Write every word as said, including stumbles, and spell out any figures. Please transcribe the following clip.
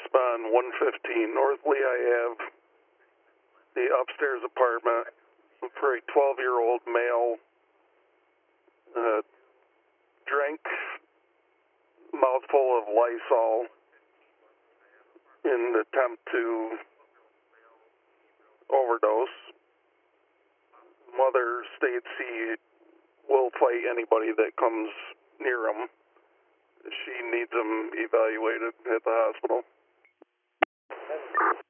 crisp on one fifteen North Lehigh Ave, the upstairs apartment for a twelve-year-old male. Uh, drank mouthful of Lysol in an attempt to overdose. Mother states he will fight anybody that comes near him. She needs him evaluated at the hospital.